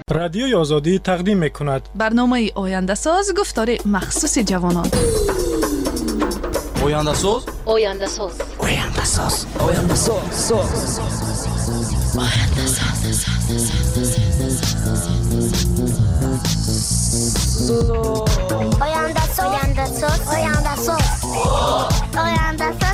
رادیوی آزادی تقدیم می‌کند برنامه آینده ساز گفتار مخصوص جوانان. آینده ساز آینده ساز آینده ساز آینده ساز آینده ساز آینده ساز آینده ساز آینده ساز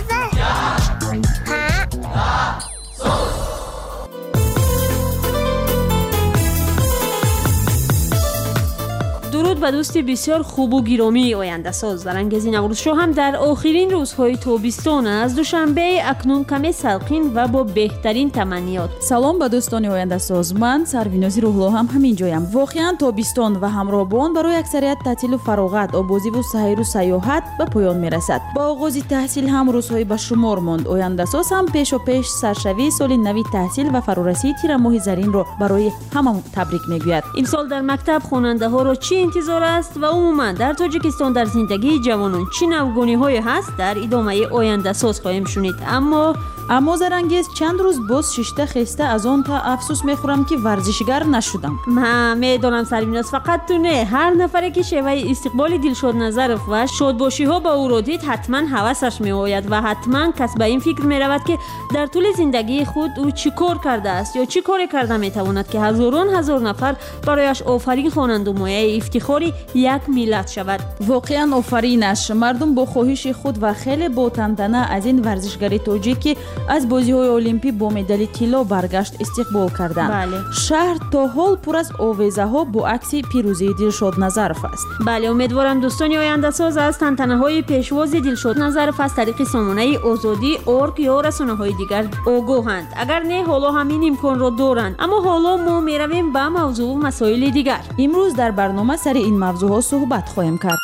درود به دوستی بسیار خوب و گرامی آینده ساز. در انگیز نوروز شو هم در آخرین روزهای تابستان از دوشنبه اکنون کمی سلقین و با بهترین تمنیات. سلام به دوستان آینده ساز. من سروینازی روحلو هم همین جایم. واقعا تابستان و همراهان برای اکثریت تعطیل و فراغت، آبازی و سیر و سیاحت به پایان میرسد. با آغاز تحصیل هم روزهای به شمار ماند. آینده ساز هم پیش سرشوی سال نوی تحصیل و فرارسی تیر ماه زرین رو برای همه تبریک میگوید. امسال در مکتب خواننده ها را چی انتظار است و عموما در تاجیکستان در زندگی جوانان چی نوگونی هست در ادامه آینده ساز خواهیم شنید. اما زرانگیز چند روز باز ششته خسته از آن تا افسوس میخورم که ورزشگر نشدم. من میدونم سرویناز، فقط تو نه، هر نفری که شیوه استقبال دلشاد نظر و شادباشی ها با او را دید حتما هوسش میآید و حتما کس به این فکر میرود که در طول زندگی خود او چی کار کرده است یا چی کار کرده میتواند که هزاران هزار نفر برایش آفرین خوانند و مایه افتخاری یک ملت شود. واقعا آفرینش. مردم با خواهش خود و خیلی با تنتنه از این ورزشگری تاجیکی از بازی‌های المپی با مدال طلا برگشت استقبال کردند. بله. شهر تا حال پر از آویزه‌ها با عکس پیروزی دلشاد نظرف است. بله، امیدوارم دوستان آینده ساز از تنتنه‌های پیشواز دلشاد نظرف از طریق سامانه آزادی ارگ یا رسانه‌های دیگر آگاهند. اگر نه حالا همین امکان را دارند. اما حالا ما می‌رویم به موضوع و مسائل دیگر. امروز در برنامه سر این موضوع‌ها صحبت خواهیم کرد.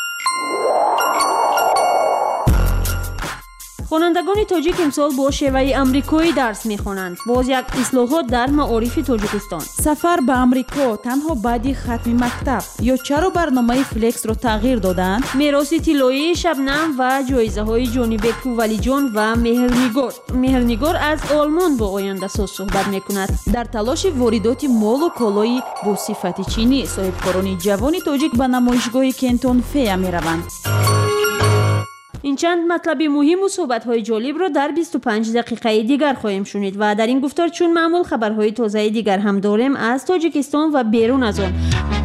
خوانندگان تاجیک امسال با شیوه آمریکایی درس می‌خوانند. باز یک اصلاحات در معارف تاجیکستان. سفر به آمریکا تنها بعد ختم مکتب یا چرا برنامه فلکس رو تغییر دادند؟ میراث طلایی شبنم و جایزه‌های جانبک ولیجان و مهرنگار از آلمان با آینده ساز صحبت می‌کند. در تلاش واردات مال و کالای با صفت چینی، صاحبکاران جوان تاجیک به نمایشگاه کنتون فیا می‌روند. این چند مطلب مهم و صحبت‌های جالب را در 25 دقیقه دیگر خواهیم شنید و در این گفتار چون معمول خبرهای تازه دیگر هم داریم از تاجیکستان و بیرون از آن.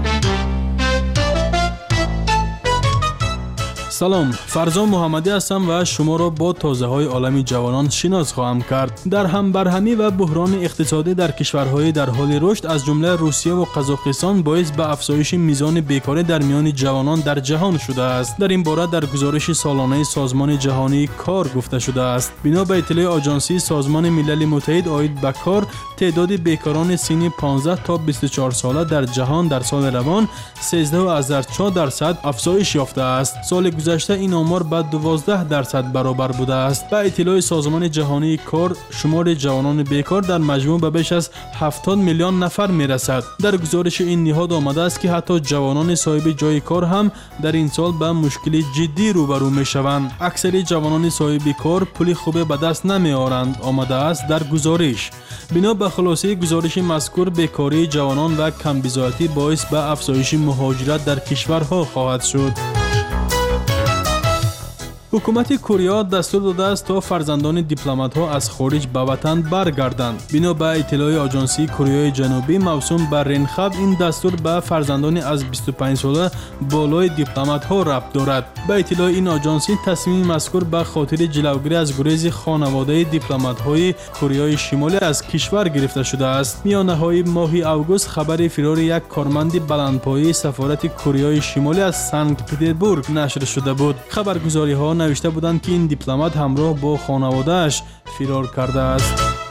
سلام، فرزان محمدی هستم و شما را با تازه‌های عالم جوانان شناس خواهم کرد. در همبرهمی و بحران اقتصادی در کشورهای در حال رشد از جمله روسیه و قزاقستان باعث به افزایش میزان بیکاری در میان جوانان در جهان شده است. در این باره در گزارش سالانه سازمان جهانی کار گفته شده است. بنا به اطلاع آژانسی سازمان ملل متحد آید به کار، تعداد بیکاران سنی 15 تا 24 ساله در جهان در سال روان 13.4% افزایش یافته است. سال گذشته این آمار به 12% برابر بوده است. به اطلاع سازمان جهانی کار، شمار جوانان بیکار در مجموع به بیش از 70 میلیون نفر میرسد. در گزارش این نهاد آمده است که حتی جوانان صاحب جای کار هم در این سال به مشکل جدی روبرو میشوند. اکثر جوانان صاحب کار پول خوب به دست نمیآورند، آمده است در گزارش. بنا به خلاصه گزارش مذکور، بیکاری جوانان و کمبزایتی باعث به افزایش مهاجرت در کشورها خواهد شد. حکومت کره دستور داده است تا فرزندان دیپلمات‌ها از خارج به وطن برگردند. بنا به اطلاع آژانسی کره جنوبی موسوم به رنخب، این دستور به فرزندان از 25 ساله بالای دیپلمات‌ها ربط دارد. به اطلاع این آژانسی، تصمیم مذکور به خاطر جلوگیری از گریز خانواده دیپلمات‌های کره شمالی از کشور گرفته شده است. میانه‌های ماه اوگوست خبر فرار یک کارمند بلندپایه سفارت کره شمالی از سنت پترزبورگ نشر شده بود. خبرگزاری‌ها نوشته بودند که این دیپلمات همراه با خانواده‌اش فرار کرده است.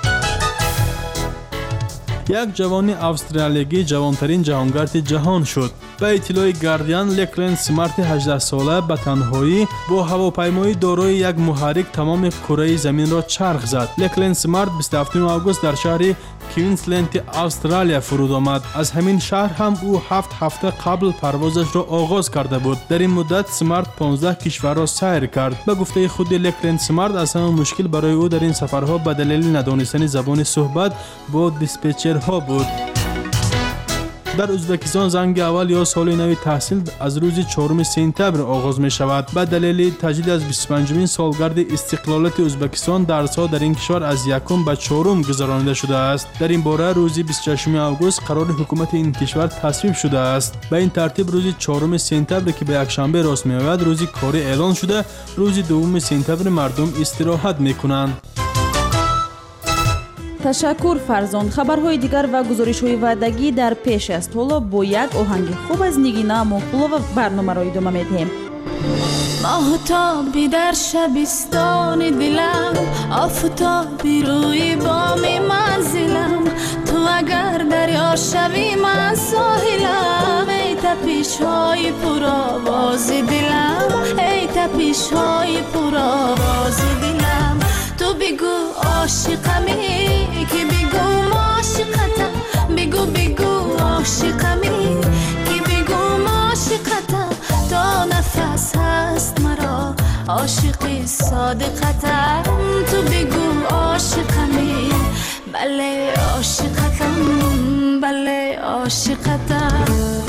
یک جوان استرالیایی جوانترین جهانگرد جهان شد. به اطلاع گاردین، لکلند سمارت 18 ساله به تنهایی با هواپیمای دارای یک محرک تمام کره زمین را چرخ زد. لکلند سمارت 27 آگوست در شهر کوینزلند استرالیا فرود آمد. از همین شهر هم او 7 هفته قبل پروازش را آغاز کرده بود. در این مدت سمارت 15 کشور را سیر کرد. به گفته خود لکلند سمارت، اصلا مشکل برای او در این سفرها به دلیل ندانستن زبان صحبت با دیسپچرها بود. در ازبکستان زنگ اول یا سال نو تحصیل از روز 4 سپتامبر آغاز می شود. به دلیل تجدید از 25مین سالگرد استقلالیت ازبکستان درس‌ها در این کشور از 1 به 4 گذرانیده شده است. در این باره روز 26 آگوست قرار حکومت این کشور تصویب شده است. به این ترتیب روز 4 سپتامبر که به یکشنبه راست می‌آید روز کاری اعلان شده. روز 2 سپتامبر مردم استراحت می‌کنند. تشکر فرزان. خبرهای دیگر و گزارش‌های وعدگی در پیش است. حالا با یک آهنگ خوب از نگینا مقبولا و برنامه را ادامه می‌دهیم. ماهتابی در شبستان دلم، آفتابی روی بام منزلم، تو اگر دریا شوی من ساحلم. ای تپش‌های پرآواز دلم، ای تپش‌های پرآواز دلم، تو بگو عاشقمی که بگو عاشقتم، بگو عاشقمی که بگو عاشقتم، تا نفس هست مرا عاشقی صادقتم، تو بگو عاشقمی، بله عاشقتم، بله عاشقتم.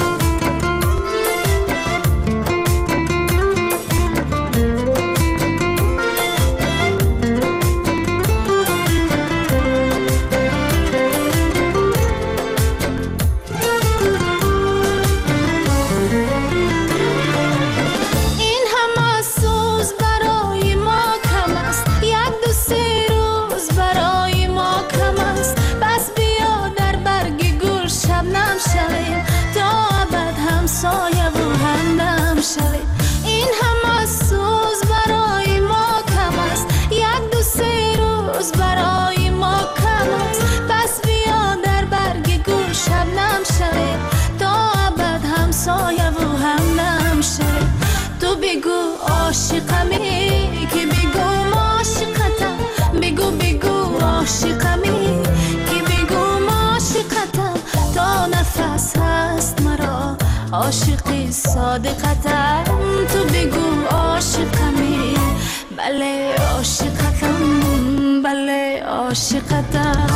این همه سوز برای ما کم است، یک دو سه روز برای ما کم است، پس بیا در برگ گل شبنم شویم تا ابد همسایه و همدم شویم. تو بگو عاشقمی که بگو عاشقتم، بگو عاشقمی که بگو عاشقتم، تا نفس هست مرا عاشقی صادقتم، تو بگو عاشقمی، بله عاشقتم، بله عاشقتم.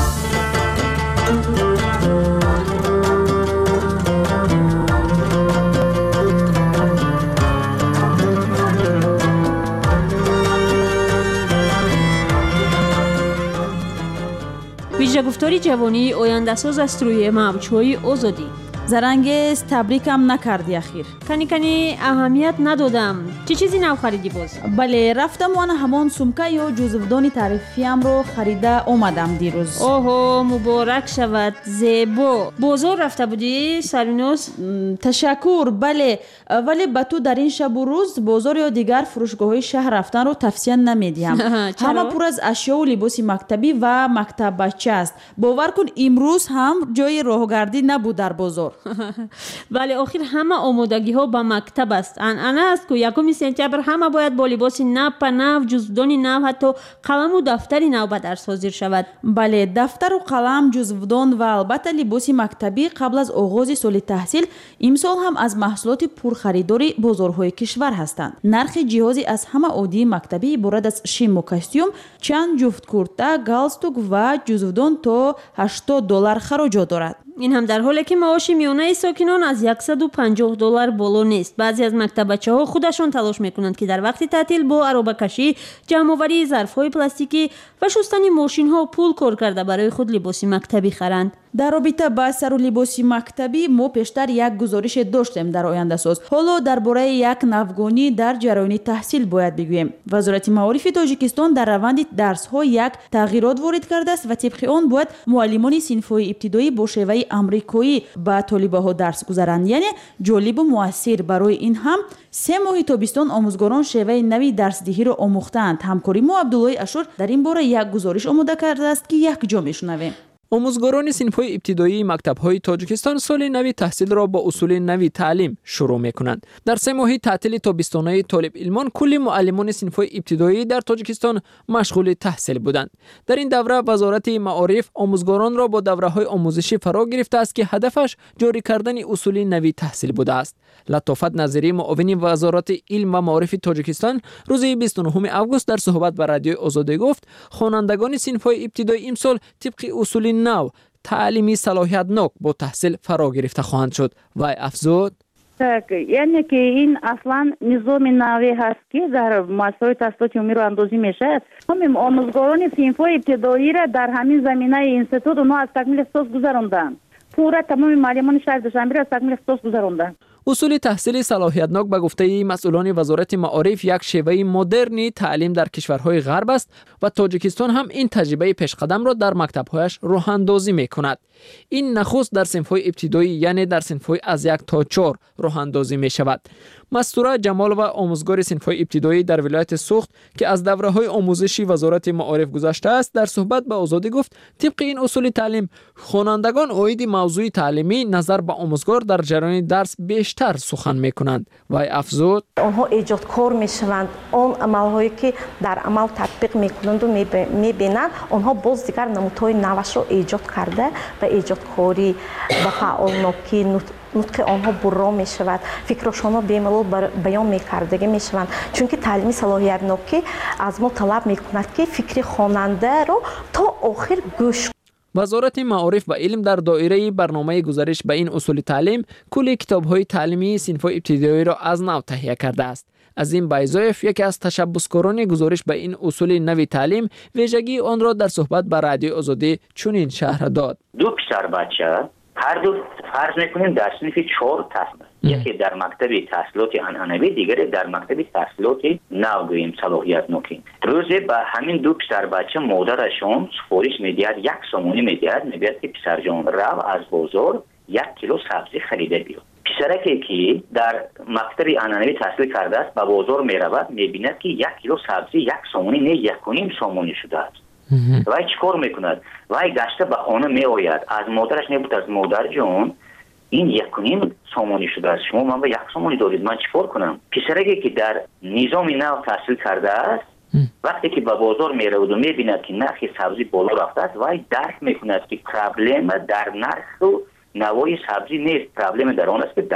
ویژه گفتاری جوانی آینده ساز است روی موج‌های آزادی. زرنگیز تبریکم نکردی اخیر. کنی اهمیت ندادم. چه چیزی نو خریدی باز؟ بله رفتم و همان سومکه یا جزودانی تعریفیم رو خریده اومدم دیروز. اوه مبارک شود. زیبا. بازار رفته بودی سرینوس؟ تشکر. بله ولی به تو در این شب و روز بازار یا دیگر فروشگاه‌های شهر رفتن رو توصیه نمیدیم. همه پر از اشیا و لباس مکتبی و مکتب بچه است. باور کن امروز هم جای راهگردی نبود در بازار. ولی آخر همه آمادگی ها به مکتب است. انعنه است که 1 سپتامبر همه باید با لباس نو، جزودانی نو، حتی قلم و دفتری نو به درس حاضر شود. بله دفتر و قلم، جزودان و البته لباس مکتبی قبل از آغاز سال تحصیل امسال هم از محصولات پرخریداری بازارهای کشور هستند. نرخ جهازی از همه عادی مکتبی عبارت از شیم و کاستیوم، چند جفت کورتا، گالستوک و جزودان تا $80 خراجات دارد. این هم در حالی که معاش میانه ساکنان از $150 بالا نیست. بعضی از مکتبچه‌ها خودشان تلاش میکنند که در وقت تعطیل با عربه‌کشی، جمع‌آوری ظرف‌های پلاستیکی و شستن ماشین‌ها پول کار کرده برای خود لباس مکتبی خرند. در رابطه با سر و لباس مکتبی ما پیشتر یک گزارش داشتیم در آینده ساز. حالا درباره یک نوگانی در جریان تحصیل باید بگوییم. وزارت معارف تاجیکستان در روند درس‌ها یک تغییرات وارد کرده است و طبق آن باید معلمان صنف‌های ابتدایی با شیوه آمریکایی با طالب‌ها درس گذارند. یعنی جالب و موثر برای این هم 3 ماه تابستان آموزگاران شیوه نوی درسدهی را آموختند. همکاری ما عبدالله اشور در این باره یک گزارش آماده کرده است که یک جا میشنویم. آموزگاران صنف‌های ابتدایی مکتب‌های تاجیکستان سال نوی تحصیل را با اصول نوی تعلیم شروع می‌کنند. در 3 ماه تعطیل تابستانی طالب علمان کلی معلمان صنف‌های ابتدایی در تاجیکستان مشغول تحصیل بودند. در این دوره وزارت معارف آموزگاران را با دوره‌های آموزشی فرا گرفته است که هدفش جاری کردن اصول نوی تحصیل بوده است. لطافت نظری معاون وزارت علم و معارف تاجیکستان روز 29 آگوست در صحبت با رادیو آزادی گفت خوانندگان صنف‌های ابتدایی امسال طبق اصول نو تعلیمی صلاحیتناک با تحصیل فرا گرفته خواهند شد. و افزود یعنی که این اصلا نظام نوی هست که در مؤسسه‌های تحصیلات عمومی رو اندازی میشه. همین آموزگاران صنف‌های ابتدایی را در همین زمینه اینستیتوت اونها از تکمیل اختصاص گذراندن. پورا تمام معلمان شهر دوشنبه را از تکمیل اختصاص گذراندن. اصول تحصیل صلاحیتناک به گفته مسئولان وزارت معارف یک شیوه مدرنی تعلیم در کشورهای غرب است و تاجیکستان هم این تجربه پیشقدم را در مکتب‌هایش راه اندازی می‌کند. این نخست در صنف‌های ابتدایی یعنی در صنف‌های از 1 تا 4 راه اندازی می‌شود. مستوره جمال و آموزگار صنف‌های ابتدایی در ولایت سوخت که از دوره‌های آموزشی وزارت معارف گذشته است در صحبت به آزادی گفت طبق این اصول تعلیم خوانندگان عاید موضوع تعلیمی نظر به آموزگار در جریان درس بیشتر سخن می‌کنند. و افزود آنها ایجادکار می‌شوند، آن عمل‌هایی که در عمل تطبیق می‌کنند و می‌بینند آنها باز دیگر نمودهای نوش را ایجاد کرده و ایجادکاری و فعالناکی نطق آنها برا می شود، فکرشان را بیملال بیان می کردگی می شوند، چون که تعلیم صلاحیتناکی از ما طلب می کند که فکر خواننده را تا آخر گوش. وزارت معارف و علم در دایره برنامه گزارش به این اصول تعلیم کل کتاب‌های تعلیمی صنف‌های ابتدایی را از نو تهیه کرده است. از این بایزایف یکی از تشبثکاران گزارش به این اصول نوی تعلیم ویژگی آن را در صحبت با رادیو آزادی چنین شرح داد. دو پسر بچه هر دو فرض میکنیم در صنف 4 تحصیل، یکی در مکتب تحصیلات عنعنوی، دیگری در مکتب تحصیلات نو گوییم صلاحیتناکی. روزی به همین دو پسر بچه مادرشون سفارش میدهد، 1 سومونی میدهد، میگوید که پسر جان رو از بازار 1 کیلو سبزی خریده بیار. پسرکی که در مکتب عنعنوی تحصیل کرده است به بازار میرود میبیند که 1 کیلو سبزی 1 سومونی نه 1.5 سومونی شده است. وای چیکار میکند؟ وای گشته به خانه میآید، از مادرش نبود، از مادر جون این 1.5 سومونی شده است، شما من به 1 سومونی دادید، من چیکار کنم؟ پسرکی که در نظام نو تحصیل کرده است وقتی که به بازار میرود و میبیند که نرخ سبزی بالا رفته است، وای درک میکند که پرابلم در نرخ و نوای سبزی نیست، پرابلم در آن است که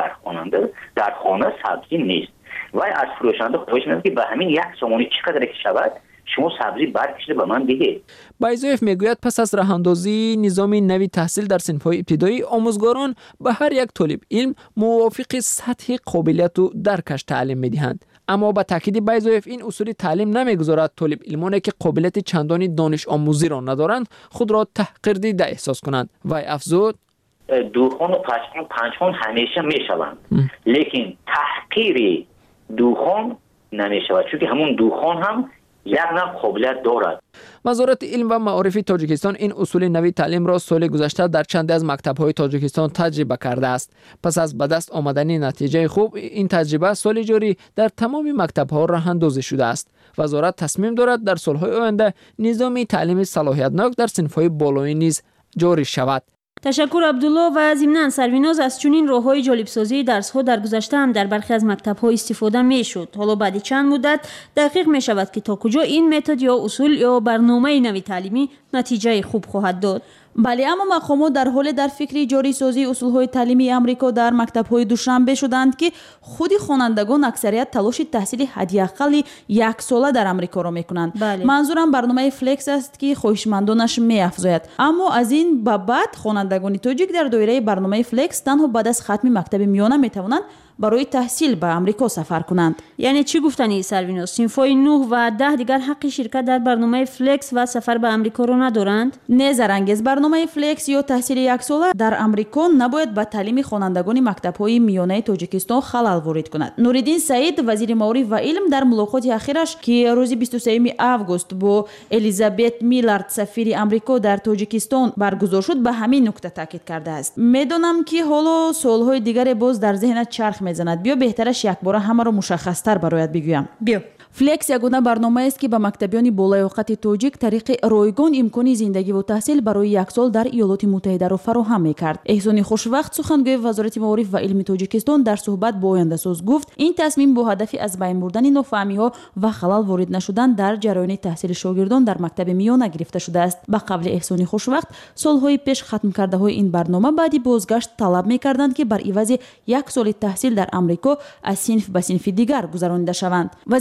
در خانه سبزی نیست. وای از فروشنده خواهش می‌کنم که به همین 1 سومونی چقدر که شود شما سبزی برکشیده به من بده. بایزایف میگوید پس از راه اندازی نظام نوی تحصیل در صنف‌های ابتدایی آموزگاران به هر یک طالب علم موافق سطح قابلیت و درکش تعلیم میدهند. اما با تاکید بایزایف این اصول تعلیم نمیگذارد طالب علمانی که قابلیت چندانی دانش آموزی را ندارند خود را تحقیر دیده احساس کنند. و افزود دوخان و پنجخان همیشه میشوند، لیکن تحقیر دوخان نمیشود، چون که همون دوخان هم یک نوع قابلیت دارد. وزارت علم و معارف تاجیکستان این اصول نوی تعلیم را سال گذشته در چند از مکتب‌های تاجیکستان تجربه کرده است. پس از به دست آمدن نتیجه خوب این تجربه سال جاری در تمام مکتب‌ها راه اندازی شده است. وزارت تصمیم دارد در سال‌های آینده نظام تعلیم صلاحیتناک در صنف‌های بالایی نیز جاری شود. تشکر عبدالله. و ضمناً سرویناز از چنین راه‌های جالبسازی درس‌ها در گذشته هم در برخی از مکتب‌ها استفاده می‌شد. حالا بعد چند مدت دقیق می‌شود که تا کجا این متد یا اصول یا برنامه نوی تعلیمی نتیجه خوب خواهد داد. بله، اما مقامات در حال در فکر جاری سازی اصولهای تعلیمی امریکا در مکتب‌های دوشنبه شدند که خود خوانندگان اکثریت تلاش تحصیل حداقل 1 ساله در امریکا را میکنند. منظورم برنامه فلکس است که خواهشمندانش میافزاید. اما از این به بعد خوانندگان تاجیک در دایره برنامه فلکس تنها بعد از ختم مکتب میانه میتوانند برای تحصیل به امریکا سفر کنند. یعنی چی گفتنی سرویناز؟ صنف‌های 9 و 10 دیگر حق شرکت در برنامه فلکس و سفر به امریکا را ندارند؟ نه زرنگز، برنامه فلکس یا تحصیل 1 ساله در امریکا نباید به تعلیم خوانندگان مکتب‌های میانه تاجیکستان خلل وارد کند. نوردین سعید وزیر معارف و علم در ملاقات اخیرش که روز 23 آگوست با الیزابت میلارد سفیر امریکا در تاجیکستان برگزار شد به همین نکته تاکید کرده است. میدونم که حالا سوال‌های دیگر باز در ذهنت چرخ میزند. بیا بهترش یک بار همه را مشخص‌تر برایت بگویم. بیا. فلکس یگانه برنامه است که به مکتبیان بالایاقت تاجیک طریق رایگان امکان زندگی و تحصیل برای 1 سال در ایالات متحده را فراهم می‌کرد. احسان خوشوقت سخنگوی وزارت معارف و علم تاجیکستان در صحبت با آینده‌ساز گفت این تصمیم با هدف از بین بردن نافهمی‌ها و خلل وارد نشدن در جریان تحصیل شاگردان در مکتب میانه گرفته شده است. به قبل احسان خوشوقت سالهای پیش ختم کرده‌های این برنامه بعدی بازگشت طلب می‌کردند که بر عوض 1 سال تحصیل در آمریکا از صنف به صنف دیگر گذرانیده شوند. وزیر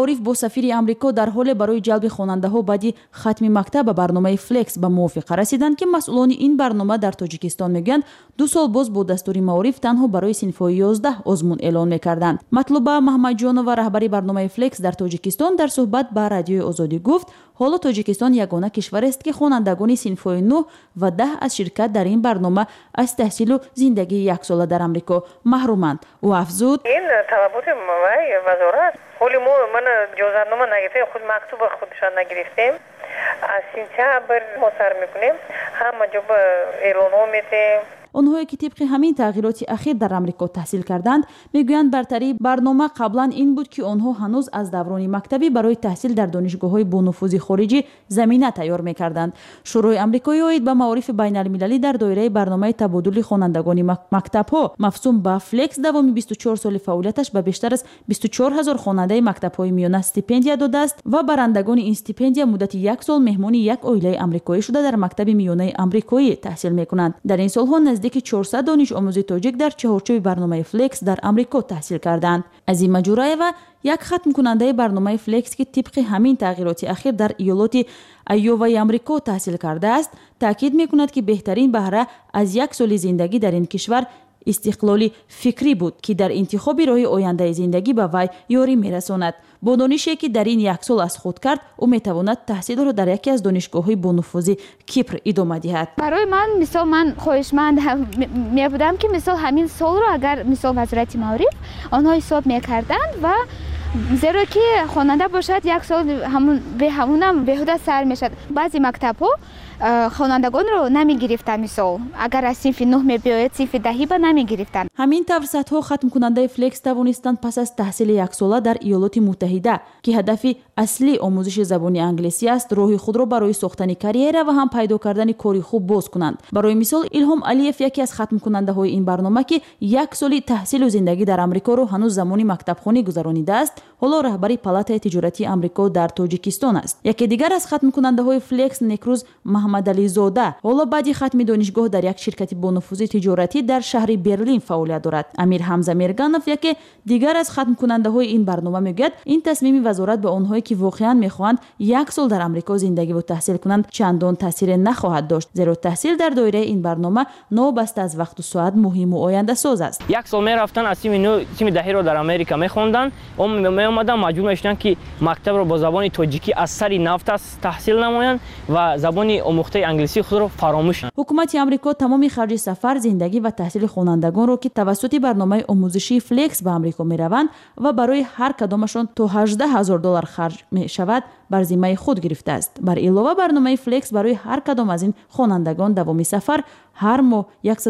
маориф бо сафири амрико дар ҳоле барои ҷалби хонандаҳо баъди хатми мактаб ба барномаи флекс ба мувофиқа расиданд ки масъулони ин барнома дар тоҷикистон мегӯянд 2 сол боз бо дастури маориф танҳо барои синфҳои 11 озмун эълон мекарданд. Матлуба маҳмадҷонова раҳбари барномаи флекс дар тоҷикистон дар суҳбат ба радиои озодӣ гуфт ҳоло тоҷикистон ягона кишварест ки хонандагони синфҳои 9 ва 10 аз ширкат дар ин барнома аз таҳсилу зиндагии яксола дар амрико маҳруманд. ӯ афзуд: ин талаботи вай вазорат ҳоли мо мана ҷозатнома нагирифтем, худ мактуба худшон нагирифтем. аз сентябр мо сар мекунем, ҳама ҷо ба эълонҳо метем. онҳое ки тибқи ҳамин тағйироти ахир дар амрико таҳсил карданд мегӯянд бартарии барнома қаблан ин буд ки онҳо ҳанӯз аз даврони мактабӣ барои таҳсил дар донишгоҳҳои бонуфузи хориҷӣ замина тайёр мекарданд. шӯрои амрикои оид ба маорифи байналмилалӣ дар доираи барномаи табодули хонандагони мактабҳо мафсум ба флекс давоми 24 соли фаъолияташ ба бештар аз 24 000 хонандаи мактабҳои миёна стипендия додааст ва барандагони ин стипендия муддати 1 сол меҳмони як оилаи амрикоӣ шуда дар мактаби миёнаи амрикоӣ таҳсил мекунанд. дар ин солҳо наздики 400 дониш омӯзи тоҷик дар чаҳорчӯби барномаи флекс дар амрико таҳсил карданд. азима ҷураева, як хатмкунандаи барномаи флекс ки тибқи ҳамин тағйироти ахир дар иёлоти айоваи амрико таҳсил кардааст, таъкид мекунад ки беҳтарин баҳра аз 1 соли зиндагӣ дар ин кишвар истиқлоли фикрӣ буд ки дар интихоби роҳи ояндаи зиндагӣ ба вай ёрӣ мерасонад. бо донише ки дар ин 1 сол аз худ кард, ӯ метавонад таҳсилро дар яке аз донишгоҳҳои бонуфузи Кипр идома диҳад. барои ман мисол ман хоҳишманд мебудам ки мисол ҳамин солро агар мисол вазорати маориф онҳо ҳисоб мекарданд ва зеро ки хонанда бошад 1 сол ҳамунам беҳуда сар мешад. баъзи мактабҳо хонандагонро намегирифтанд, мисол агар аз синфи 9 мебиёяд синфи 10 ба намегирифтанд. ҳамин тавр садҳо хатмкунандаи флекс тавонистанд пас аз таҳсили яксола дар иёлоти муттаҳида ки ҳадафи аслӣ омӯзиши забони англисӣ аст, роҳи худро барои сохтани карьера ва ҳам пайдо кардани кори хуб боз кунанд. барои мисол Илҳом Алиев, яке аз хатмкунандаҳои ин барнома ки 1 соли таҳсилу зиндагӣ дар амрикоро ҳанӯз замони мактабхонӣ гузаронидааст, ҳоло раҳбари палатаи тиҷоратии амрико дар тоҷикистон аст. яке дигар аз хатмкунандаҳои флекс Некрӯз Маҳмадализода ҳоло баъди хатми донишгоҳ дар як ширкати бонуфузи тиҷоратӣ дар шаҳри Берлин фаъолият дорад. Амир Ҳамза Мерганов, яке дигар аз хатмкунандаҳои ин барнома мегӯяд, ин тасмими вазорат ба онҳое ки воқеан мехоҳанд 1 сол дар амрико зиндагиву таҳсил кунанд чандон таъсире нахоҳад дошт, зеро таҳсил дар доираи ин барнома нобаста аз вақту соат муҳиму ояндасоз аст. 1 сол мерафтан аз сими 9 сими 10ро дар Америка мехонданд, меомадан маҷбур мешуданд ки мактабро бо забони тоҷикӣ аз сари нафтас таҳсил намоянд ва забони омӯхтаи англисӣ худро фаромӯш кунанд. ҳукумати амрико тамоми харҷи сафар, зиндагӣ ва таҳсили хонандагонро ки тавассути барномаи омӯзишии флекс ба амрико мераванд ва барои ҳар кадомашон то $18,000 харҷ мешавад, бар зиммаи худ гирифтааст. бар илова барномаи флекс барои ҳар кадом аз ин хонандагон давоми сафар ҳар моҳ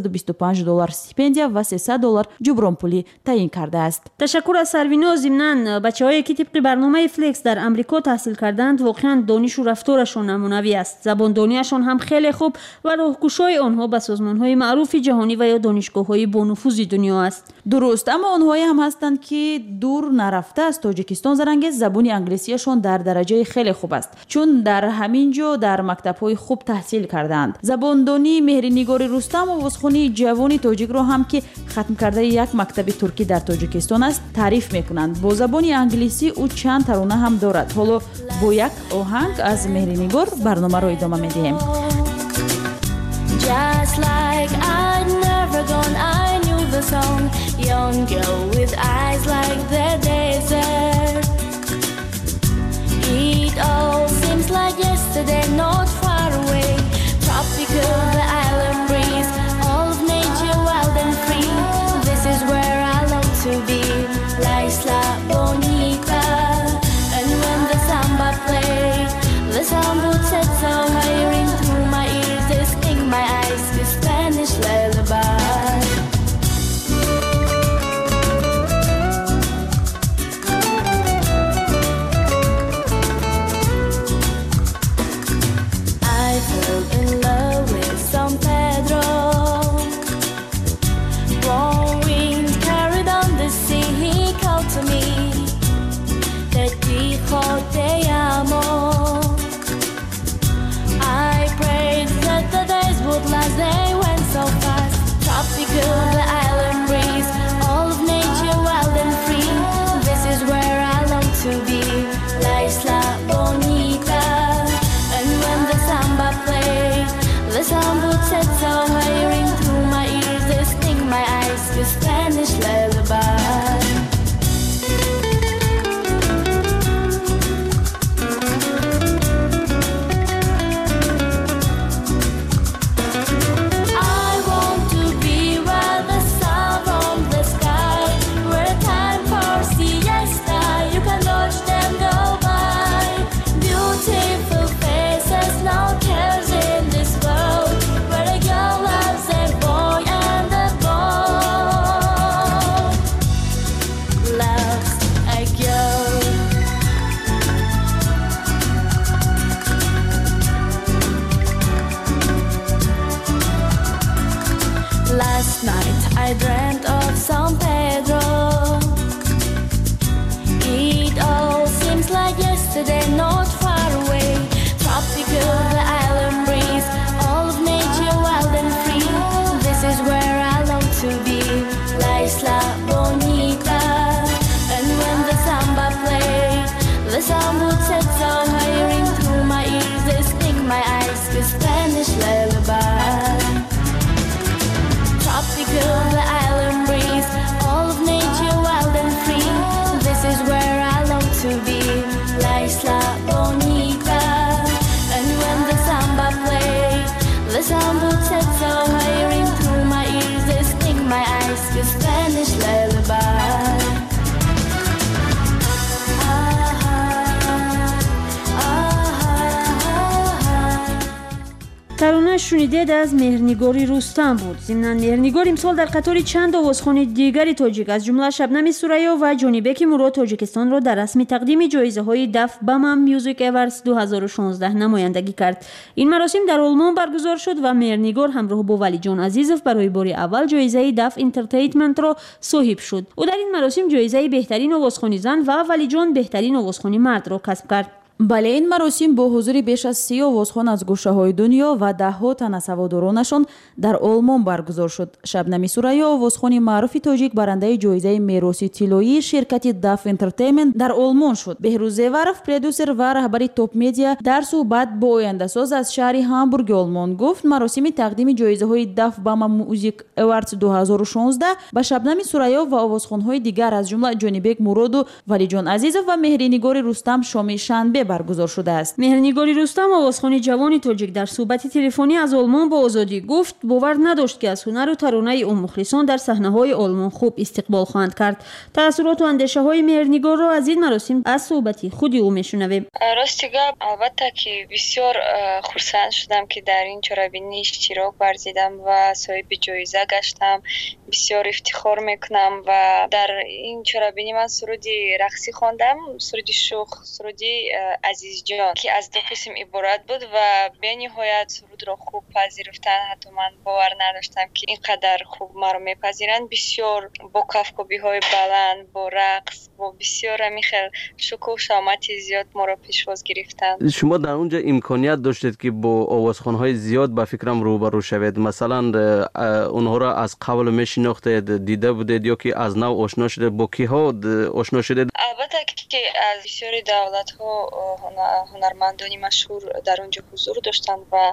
$125 стипендия ва $300 ҷубронпулӣ таъин кардааст. ташаккур аз Сарвино. зимнан бачаҳое ки тибқи барномаи флекс дар амрико таҳсил карданд воқеан донишу рафторашон намунавӣ аст. забондонияшон ҳам хеле хуб ва роҳкушои онҳо ба созмонҳои маъруфи ҷаҳонӣ ва ё донишгоҳҳои бонуфузи дунё аст. дуруст, аммо онҳое ҳам ҳастанд ки дур нарафта аз тоҷикистон зарангез забони англисияшон дар дараҷаи хеле хуб аст, чун дар ҳамин ҷо дар мактабҳои хуб таҳсил кардаанд. забондонӣ Меҳринигори Рустам, овозхонии ҷавони тоҷикро ҳам ки хатм кардаи як мактаби туркӣ дар тоҷикистон аст, таъриф мекунанд. бо забони англисӣ ӯ чанд тарона ҳам дорад. ҳоло бо як оҳанг аз Меҳринигор барномаро идома медиҳем. Just like I'd never gone, I knew the song. Young girl with eyes like the desert. It all seems like yesterday, not far away. Tropical, the island breeze, all of nature wild and free. This is where I long to be, La Isla Bonita. And when the samba plays, the sound would set so higher into my ears, they sting my eyes to Spanish lullaby. I fell in love with San Pedro. Warm wind carried on the sea, he called to me. Te dijo te amo. I prayed that the days would last, they went so fast. Tropical, the island breeze, all of nature wild and free. This is where I long to be. شنیدید از مهرنگاری رستم بود. ضمن مهرنگار امسال در قطار چند آوازخوان دیگری تاجیک از جمله شبنم سوریا و جانیبک مراد تاجیکستان را در رسم تقدیم جایزه های دف بامام میوزیک اوردز 2016 نمایندگی کرد. این مراسم در آلمان برگزار شد و مهرنگار همراه با ولی جان عزیزов برای بار اول جایزه دف انترتینمنت را صاحب شد. او در این مراسم جایزه بهترین آوازخوان زن و ولی جان بهترین آوازخوان مرد را کسب کرد. بله، این مراسم با حضور بیش از 30 آوازخوان از گوشه‌های دنیا و ده‌ها تن از هوادارانشان در آلمان برگزار شد. شبنم سوریا آوازخوان معروف تاجیک برنده جایزه میراثی طلایی شرکت دف انترتینمنت در آلمان شد. بهروز زیورف پرودوسر و رهبر توپ مدیا در صحبت با آینده‌ساز از شهر هامبورگ آلمان گفت مراسم تقدیم جایزه‌های دف بامام میوزیک اوردز 2016 به شبنم سوریا و آوازخوان‌های دیگر از جمله جانیبک مراد و ولی جان عزیزов و مهرنگار رستم شام شنبه برگزار شده است. مهرنگاری رستم آوازخوان جوان تاجیک در صحبت تلفنی از آلمان با آزادی گفت باور نداشت که از هنر و ترانه اون مخلصان در صحنه‌های آلمان خوب استقبال خواهند کرد. تأثیرات و اندیشه‌های مهرنگار را از این مراسم از صحبت خود او میشنویم. راستی البته که بسیار خرسند شدم که در این چرابینی اشتراک ورزیدم و صاحب جایزه گشتم. بسیار افتخار میکنم و در این چرابینی من سرودی رقصی خواندم، سرودی شوخ، سرودی عزیز جان که از دو قسم عبارت بود و به نهایت سرود را خوب پذیرفتن. حتی من باور نداشتم که اینقدر خوب ما را میپذیرند. بسیار با کفکوبی های بلند، با رقص، با بسیار میخل شکوه و شامت زیاد ما را پیشواز گرفتند. شما در اونجا امکانیت داشتید که با آوازخوان‌های زیاد به فکرم روبرو شوید؟ مثلا اونها را از قبل میشناختید، دیده بودید یا که از نو آشنا شده؟ با کیها آشنا شدید؟ البته که از بسیاری دولت‌ها هنرمندانی مشهور در اونجا حضور داشتند و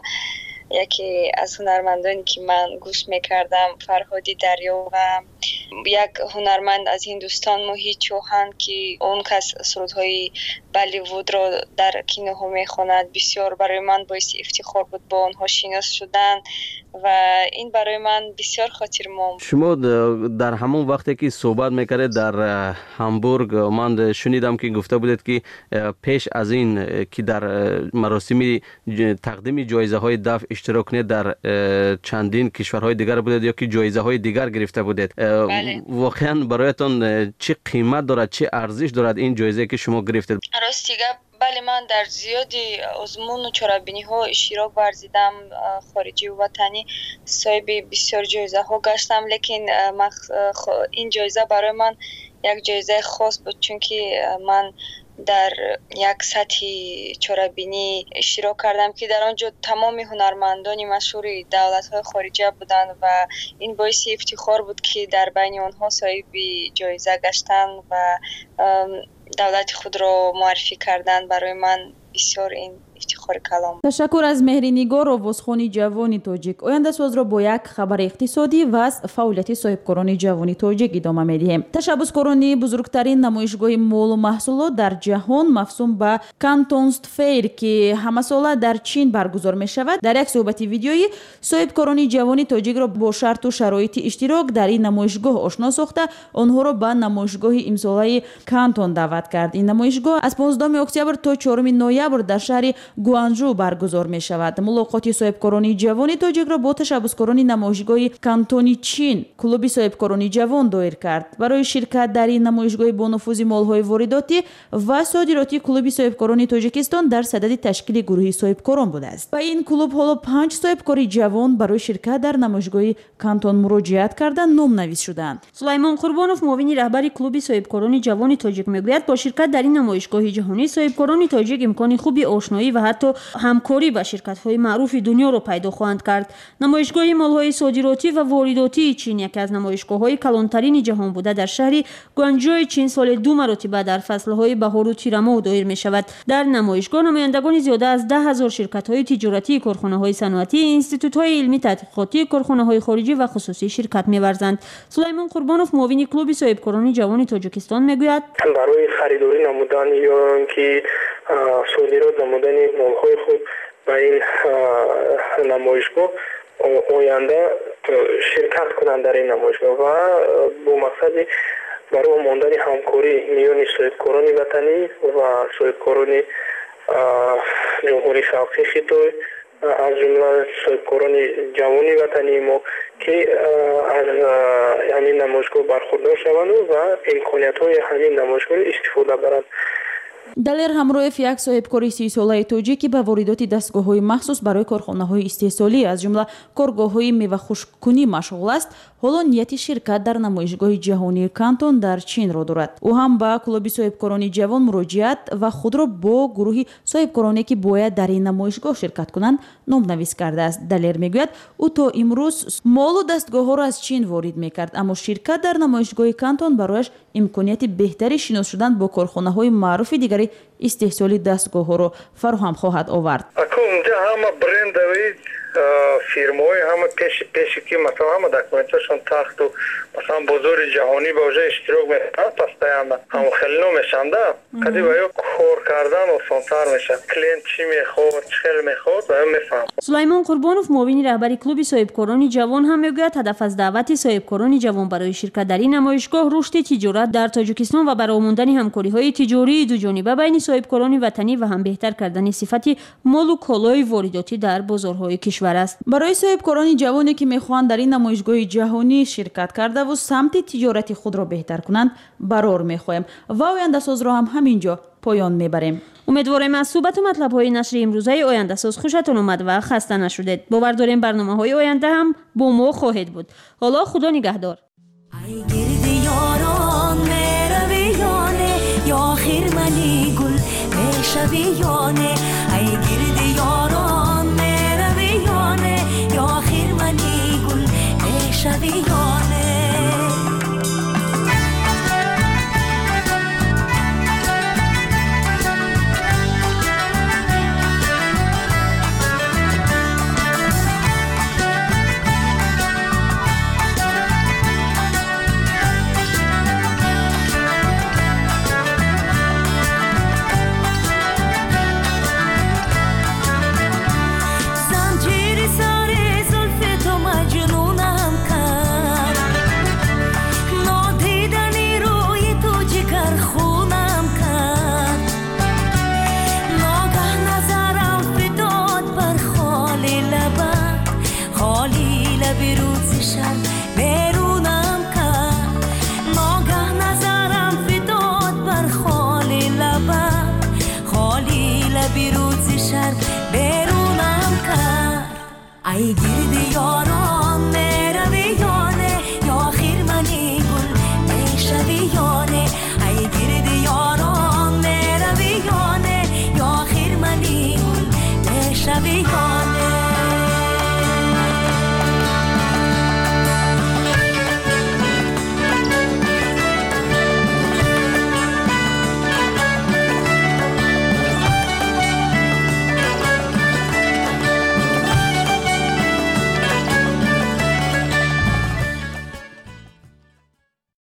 یکی از هنرمندانی که من گوش میکردم فرهادی دریا و یک هنرمند از هندوستان موهیت چوهان که اون کس سرودهای بالیوود را در کینوها میخواند. بسیار برای من باعث افتخار بود با اونها شناس شدن و این برای من بسیار خاطرمون. شما در همون وقتی که صحبت میکردید در هامبورگ من شنیدم که گفته بودید که پیش از این که در مراسم تقدیم جایزه های دف اشتراک کنید در چندین کشورهای دیگر بودید یا که جایزه های دیگر گرفته بودید. بله. واقعا برایتان چه قیمت دارد، چه ارزش دارد این جایزه که شما گرفتید؟ راستی بله، من در زیادی آزمون و چرابینی ها اشتراک ورزیدم، خارجی و وطنی صاحب بسیار جایزه ها گشتم، لیکن این جایزه برای من یک جایزه خاص بود چون که من در یک سطح چرابینی اشتراک کردم که در آنجا تمام هنرمندان مشهور دولت‌های خارجی بودند و این باعث افتخار بود که در بین آنها صاحب جایزه گشتن و دولت خود را معرفی کردن. برای من بسیار این افتخار کلام. تشکر از مهرنگار آوازخوان جوان تاجیک. آینده ساز را با یک خبر اقتصادی و از فعالیت صاحبکاران جوان تاجیک ادامه می‌دهیم. تشبثکاران بزرگترین نمایشگاه مال و محصولات در جهان مفهوم به کانتونست فیر که همه ساله در چین برگزار می شود در یک صحبت ویدیویی صاحبکاران جوان تاجیک را با شرط و شرایط اشتراک در این نمایشگاه آشنا ساخته آنها را به نمایشگاه امساله کانتون دعوت کرد. این نمایشگاه از 15 اکتبر تا 4 نوامبر در شهر گوانجو برگزار می شود. ملاقات صاحبکاران جوان تاجیک را با تشبثکاران نمایشگاه کانتونی چین کلوب صاحبکاران جوان دایر کرد. برای شرکت در این نمایشگاه با نفوذ مال‌های وارداتی و صادراتی کلوب صاحبکاران تاجیکستان در صدد تشکیل گروهی صاحبکاران بوده است. و این کلوب حالا 5 صاحبکار جوان برای شرکت در نمایشگاه کانتون مراجعت کردند، نام نویس شدند. سلیمان قربانوف معاون رهبر کلوب صاحبکاران جوان تاجیک میگوید با شرکت در این نمایشگاه جهانی صاحبکاران تاجیک امکان خوبی آشنایی و حتی همکاری با شرکت‌های معروف دنیا را پیدا خواهند کرد. نمایشگاه مال‌های صادراتی و وارداتی چین یکی از نمایشگاه‌های کلانترین جهان بوده در شهر گوانجو چین سال 2 مرتبه در فصل‌های بهار و تیر ماه دایر می‌شود. در نمایشگاه نمایندگان زیاده از 10,000 شرکت‌های تجارتی، کارخانه‌های صنعتی، انستیتوت‌های علمی تحقیقاتی، کارخانه‌های خارجی و خصوصی شرکت می‌ورزند. سلیمان قربانوف معاون کلوب صاحبکاران جوان تاجیکستان میگوید برای خریداری نمودن یا اینکه صادرات نمودن مال‌های خود به این نمایشگاه آینده شرکت کنند در این نمایشگاه و با مقصد برای ماندن همکاری میان صاحبکاران وطنی و صاحبکاران جمهوری شرقی خطای از جمله صاحبکاران جوانی وطنی ما که از همین نمایشگاه برخوردار شوند و امکانیت های همین نمایشگاه استفاده برند. далер ҳамроҳ як соҳибкори 30 солаи тоҷик ки ба воридоти дастгоҳҳои махсус барои корхонаҳои истеҳсолӣ аз ҷумла коргоҳҳои мевахушккунӣ машғул аст, ҳоло нияти ширкат дар намоишгоҳи ҷаҳонии Кантон дар Чинро дорад. ӯ ҳам ба клуби соҳибкорони ҷавон муроҷиат ва худро бо гурӯҳи соҳибкороне ки бояд дар ин намоишгоҳ ширкат кунанд номнавис кардааст. далер мегӯяд ӯ то имрӯз молу дастгоҳҳоро аз чин ворид мекард, аммо ширкат дар намоишгоҳи Кантон барояш имконияти беҳтари шинос шудан бо корхонаҳои маъруфи дигари истеҳсоли дастгоҳҳоро фароҳам хоҳад овард. Акунҷа ҳама брендовӣ фирмаҳои ҳама пеши ки масалан ҳама документашон тахту масалан бозори ҷаҳонӣ ба ӯжа иштирок мекунад постоянно ҳама хеле номешанда кади ба ё кор кардан осонтар мешад. Клиент чӣ мехоҳад, чӣ хел мехоҳад ба ё мефаҳмад. сулаймон қурбонов муовини раҳбари клуби соҳибкорони ҷавон ҳам мегӯяд ҳадаф аз даъвати соҳибкорони ҷавон барои ширкат дар ин намоишгоҳ рушди тиҷорат дар Тоҷикистон ва баромондани ҳамкориҳои тиҷории дуҷониба байни соҳибкорони ватанӣ ва ҳам беҳтар кардани сифати молу колои воридотӣ дар бозорҳои кишвар аст. барои соҳибкорони ҷавоне ки мехоҳанд дар ин намоишгоҳи ҷаҳонӣ ширкат кардаву самти тиҷорати худро беҳтар кунанд барор мехоҳем ва ояндасозро ҳам ҳамин ҷо поён мебарем. умедворем аз суҳбату матлабҳои нашри имрӯзаи ояндасоз хушатон омад ва хаста нашудед. бовар дорем барномаҳои оянда ҳам бо мо хоҳед буд. ҳоло худо нигаҳдор. شوی